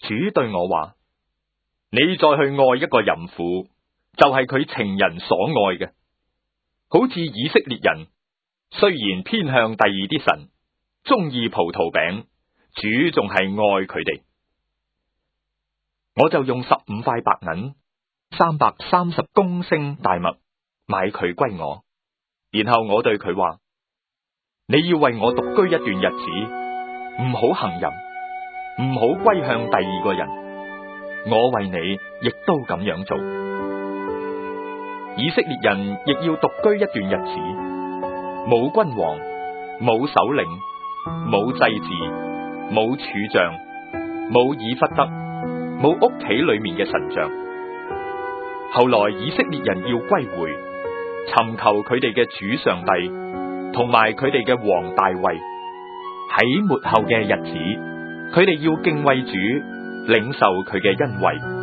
主對我話：你再去愛一個淫婦，就係佢情人所愛嘅。好似以色列人雖然偏向第二啲神，中意葡萄餅，主仲係愛佢哋。我就用15塊白銀、330公升大麥買佢歸我，然後我對佢話：你要為我獨居一段日子，唔好行淫，唔好歸向第二個人。我為你亦都咁樣做。以色列人亦要獨居一段日子，冇君王，冇首領，冇祭司，冇柱像，冇以弗得，冇屋企裏面嘅神像。後來以色列人要歸回，尋求佢哋嘅主上帝，同埋佢哋嘅王大衛。喺末後嘅日子，佢哋要敬畏主，領受佢嘅恩惠。